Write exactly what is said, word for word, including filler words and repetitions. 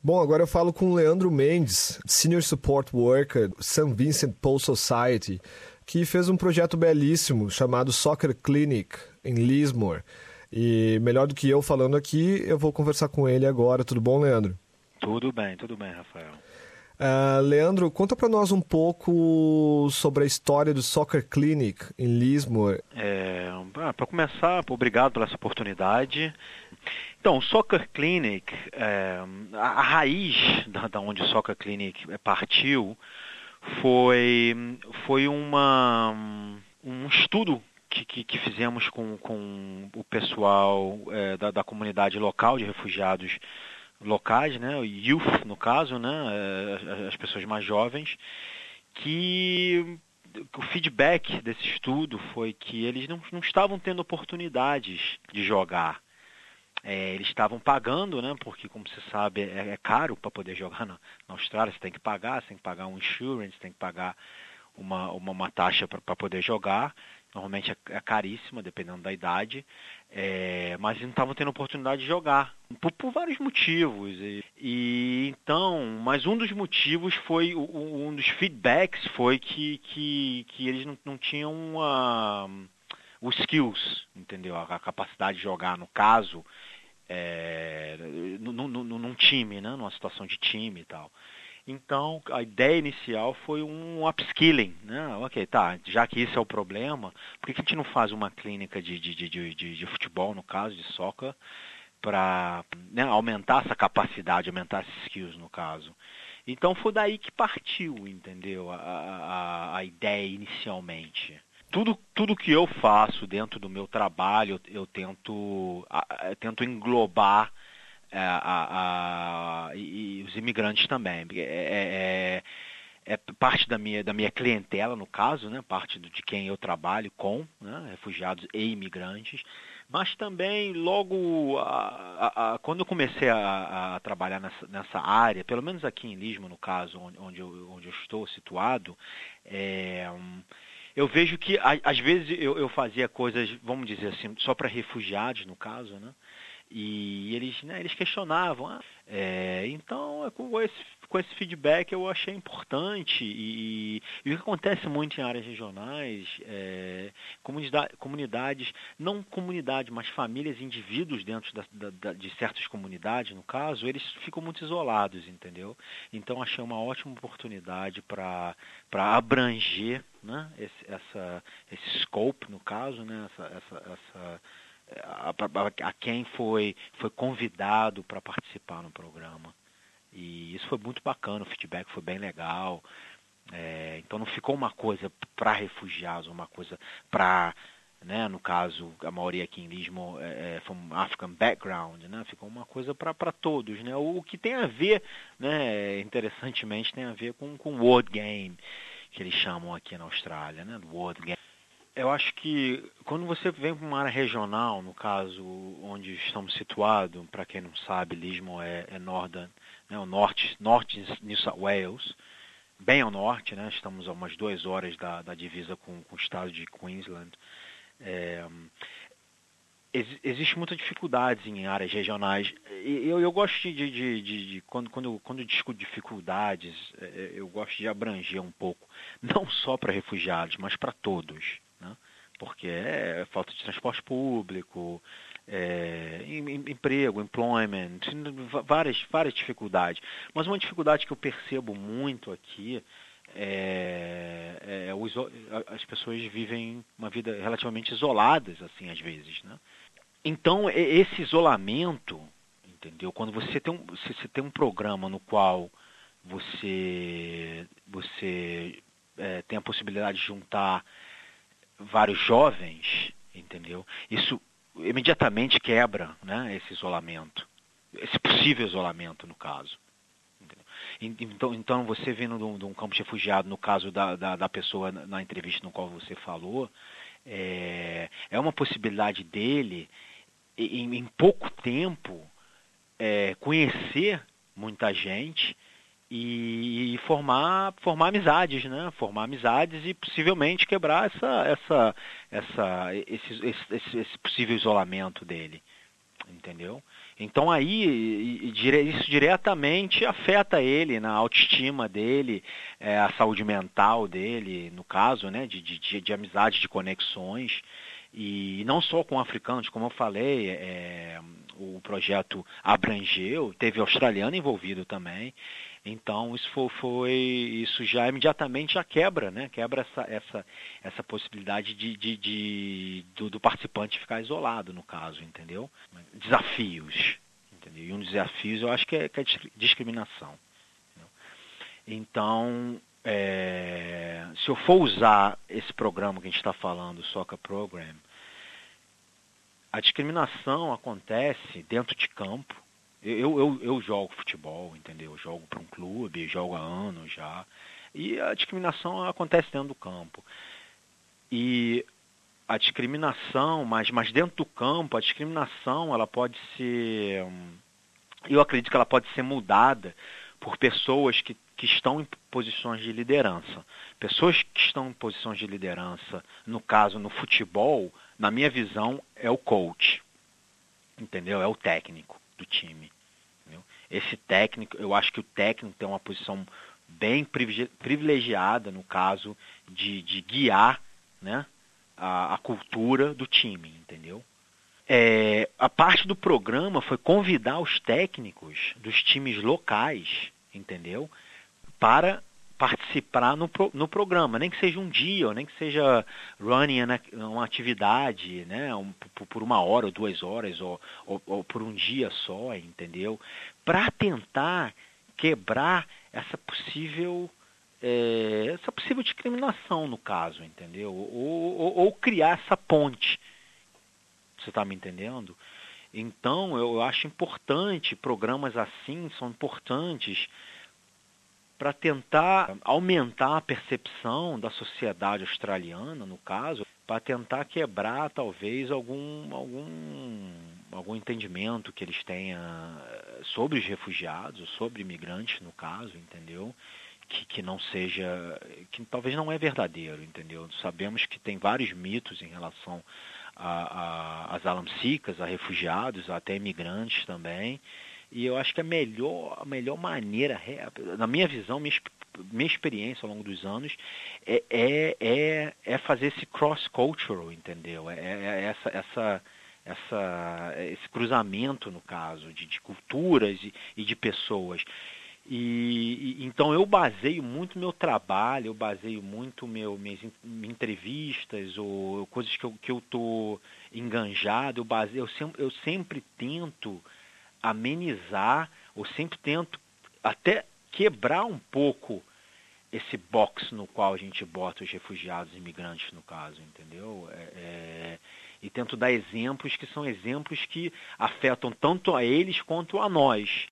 Bom, agora eu falo com o Leandro Mendes, Senior Support Worker, Saint Vincent Paul Society, que fez um projeto belíssimo chamado Soccer Clinic, em Lismore. E melhor do que eu falando aqui, eu vou conversar com ele agora. Tudo bom, Leandro? Tudo bem, tudo bem, Rafael. Uh, Leandro, conta para nós um pouco sobre a história do Soccer Clinic em Lismore. É, para começar, obrigado pela essa oportunidade. Então, o Soccer Clinic, é, a, a raiz da, da onde o Soccer Clinic partiu foi, foi uma, um estudo que, que, que fizemos com, com o pessoal é, da, da comunidade local de refugiados locais, né, o youth no caso, né, as pessoas mais jovens, que o feedback desse estudo foi que eles não, não estavam tendo oportunidades de jogar. É, eles estavam pagando, né, porque, como você sabe, é, é caro para poder jogar na, na Austrália, você tem que pagar, você tem que pagar um insurance, tem que pagar uma, uma, uma taxa para poder jogar. Normalmente é, é caríssima, dependendo da idade, é, mas não estavam tendo oportunidade de jogar, por, por vários motivos. E, e então, mas um dos motivos foi, um dos feedbacks foi que, que, que eles não, não tinham uma, os skills, entendeu? A, a capacidade de jogar, no caso, é, num, num, num time, né? Numa situação de time e tal. Então, a ideia inicial foi um upskilling, né? Ok, tá, já que isso é o problema, por que a gente não faz uma clínica de, de, de, de, de futebol, no caso, de soccer, para, né, aumentar essa capacidade, aumentar esses skills, no caso. Então, foi daí que partiu, entendeu? A, a, a ideia inicialmente. Tudo, tudo que eu faço dentro do meu trabalho, eu, eu tento, eu tento englobar A, a, a, e, e os imigrantes também. É, é, é parte da minha, da minha clientela, no caso, né? Parte de quem eu trabalho com, né? Refugiados e imigrantes. Mas também, logo, a, a, a, quando eu comecei a, a trabalhar nessa, nessa área, pelo menos aqui em Lismore, no caso, onde, onde, eu, onde eu estou situado, é, eu vejo que, às vezes, eu, eu fazia coisas, vamos dizer assim, só para refugiados, no caso, né? E eles, né, eles questionavam. Ah, é, então, com esse, com esse feedback eu achei importante. E, e o que acontece muito em áreas regionais, é, comunidade, comunidades, não comunidade, mas famílias, indivíduos dentro da, da, de certas comunidades, no caso, eles ficam muito isolados, entendeu? Então, achei uma ótima oportunidade para para abranger, né, esse, essa, esse scope, no caso, né, essa... essa, essa A, a, a quem foi, foi convidado para participar no programa. E isso foi muito bacana, o feedback foi bem legal. É, então não ficou uma coisa para refugiados, uma coisa para, né, no caso, a maioria aqui em Lismore é, é from African background, né, ficou uma coisa para todos. Né, o, o que tem a ver, né, interessantemente, tem a ver com o World Game, que eles chamam aqui na Austrália, né, World Game. Eu acho que quando você vem para uma área regional, no caso onde estamos situados, para quem não sabe, Lismore é, é Northern, né, o norte, norte de New South Wales, bem ao norte, né, estamos a umas duas horas da, da divisa com, com o estado de Queensland. É, ex, existe muita dificuldade em áreas regionais. E eu, eu gosto de, de, de, de, de quando, quando, quando eu discuto dificuldades, eu gosto de abranger um pouco, não só para refugiados, mas para todos. Né? Porque é falta de transporte público, é, emprego, employment, várias, várias dificuldades. Mas uma dificuldade que eu percebo muito aqui é, é os, as pessoas vivem uma vida relativamente isoladas, assim, às vezes. Né? Então, esse isolamento, entendeu? Quando você tem um, você tem um programa no qual você, você é, tem a possibilidade de juntar vários jovens, entendeu? Isso imediatamente quebra, né, esse isolamento, esse possível isolamento, no caso. Entendeu? Então, então, você vindo de um, de um campo de refugiado, no caso da, da, da pessoa na entrevista no qual você falou, é, é uma possibilidade dele, em, em pouco tempo, é, conhecer muita gente e formar, formar amizades, né? Formar amizades e possivelmente quebrar essa, essa, essa, esse, esse, esse possível isolamento dele, entendeu? Então aí isso diretamente afeta ele, na autoestima dele, é, a saúde mental dele, no caso, né, de, de, de amizade, de conexões, e não só com africanos, como eu falei, é, o projeto abrangeu, teve australiano envolvido também, então isso foi, foi isso já imediatamente já quebra, né, quebra essa, essa, essa possibilidade de, de, de do, do participante ficar isolado, no caso, entendeu? Desafios, entendeu? E um dos desafios eu acho que é, que é discriminação. Entendeu? Então, é, se eu for usar esse programa que a gente está falando, o Soccer Program, a discriminação acontece dentro de campo. Eu, eu, eu jogo futebol, entendeu? Eu jogo para um clube, jogo há anos já. E a discriminação acontece dentro do campo. E a discriminação, mas, mas dentro do campo, a discriminação ela pode ser... Eu acredito que ela pode ser mudada por pessoas que, que estão em posições de liderança. Pessoas que estão em posições de liderança, no caso, no futebol, na minha visão, é o coach. Entendeu? É o técnico do time. Entendeu? Esse técnico, eu acho que o técnico tem uma posição bem privilegiada, no caso, de, de guiar, né, a, a cultura do time, entendeu? É, a parte do programa foi convidar os técnicos dos times locais, entendeu? Para participar no, pro, no programa, nem que seja um dia, ou nem que seja running uma atividade, né? Um, por, por uma hora ou duas horas, ou, ou, ou por um dia só, entendeu? Para tentar quebrar essa possível... É, essa possível discriminação, no caso, entendeu? Ou, ou, ou criar essa ponte. Você está me entendendo? Então, eu acho importante, programas assim são importantes para tentar aumentar a percepção da sociedade australiana, no caso, para tentar quebrar, talvez, algum, algum, algum entendimento que eles tenham sobre os refugiados, sobre imigrantes, no caso, entendeu? Que, que não seja, que talvez não é verdadeiro, entendeu? Sabemos que tem vários mitos em relação a, a, asylum seekers, a refugiados, até imigrantes também, e eu acho que a melhor, a melhor maneira, na minha visão, minha, minha experiência ao longo dos anos, é, é, é, é fazer esse cross-cultural, entendeu? É, é essa, essa, essa, esse cruzamento, no caso, de, de culturas e, e de pessoas. E, e então eu baseio muito meu trabalho, eu baseio muito meu, minhas, minhas entrevistas ou coisas que eu que eu tô enganjado, eu baseio, eu sempre, eu sempre tento amenizar, ou sempre tento até quebrar um pouco esse box no qual a gente bota os refugiados e imigrantes, no caso, entendeu? É, é, e tento dar exemplos que são exemplos que afetam tanto a eles quanto a nós.